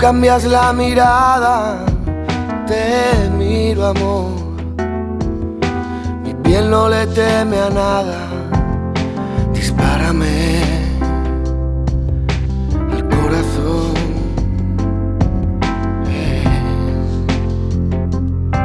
cambias la mirada, te miro amor. Mi piel no le teme a nada.